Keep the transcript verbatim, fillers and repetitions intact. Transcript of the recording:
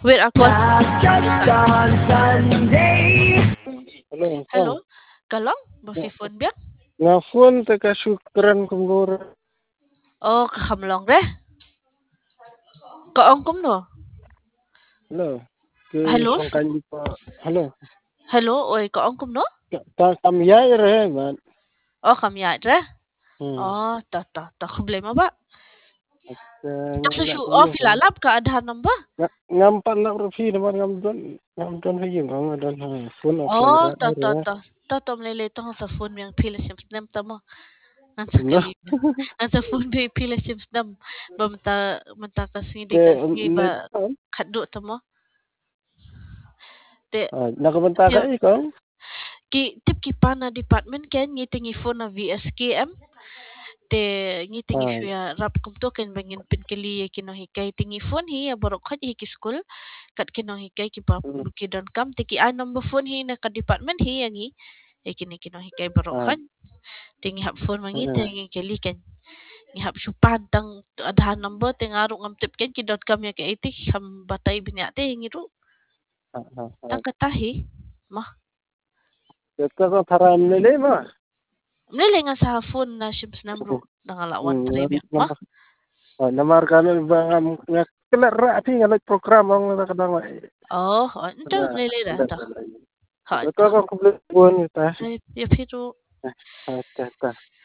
Wait ako. Just on Sunday. Hello, Hello? Kong. Kalong? Bafifon biyak? Nga phone teka syukran kumbura. Oh, kakamlong re? Kaong kum no? Hello. Ke Hello? song kanji pa. Hello. Hello? Oy, kaong kum no? Ta kamyay re man. Oh, kamyat re? Hmm. Oh, ta ta ta problema ba? Tak Nga susu oh kumno ko. filalap ka adhan namba? Nga ngampan na profi naman ngamdon. Ngamdon ha yung nga don ha. Phone option Oh, ra ta ta re. ta. Ta tom lele tong sa phone yang pila siya nem tamo. Ang sa No. kali. Ang sa phone be pila siya nem. Bamta manta kasi di Ke kasi ba net on. kaddo tamo. Te Ah, nakabanta ka ikaw? ki tip ki pa na department ken ngitingi phone na V S K M. Te ngitingi Ah. siya rap kum to ken bangin pin kali kino hikay tingi phone hi borok khat hi ki school kat kino hikay ki pa Hmm. ki don kam te ki a number phone hi na ka department hi yang hi e kini kino hikay borok Ah. khat tingi hap phone mangi Hmm. tingi kali ken ni hap supan tang adhan number te ngaru ngam tip ken ki dot com ya ke iti ham batay binya te ngiru Ah. Ah. Ah. tang katahi mah Ito ko taram nila mo. mnele nga sa phone na ships namro nangalawan tre biak mah Oh, namarka na ba nga nga klara ati nga nag program ang nakadang oh ento na mnele ra na ta na. ha Ito ta ko kompleto buwan ita. ay ya pero Ah, ta ta.